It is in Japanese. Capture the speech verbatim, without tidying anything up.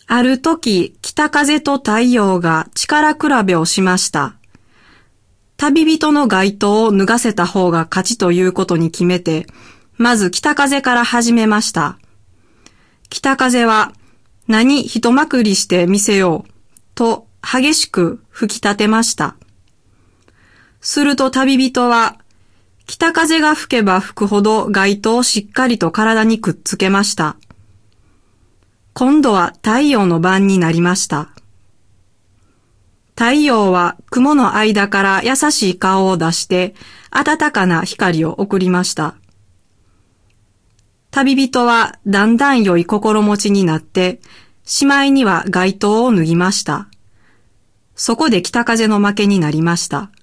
ある時、北風と太陽が力比べをしました。旅人の街灯を脱がせた方が勝ちということに決めて、まず北風から始めました。北風は、何一まくりしてみせよう、と激しく吹き立てました。すると旅人は、北風が吹けば吹くほど街灯をしっかりと体にくっつけました。今度は太陽の番になりました。太陽は雲の間から優しい顔を出して暖かな光を送りました。旅人はだんだん良い心持ちになって、しまいには街灯を脱ぎました。そこで北風の負けになりました。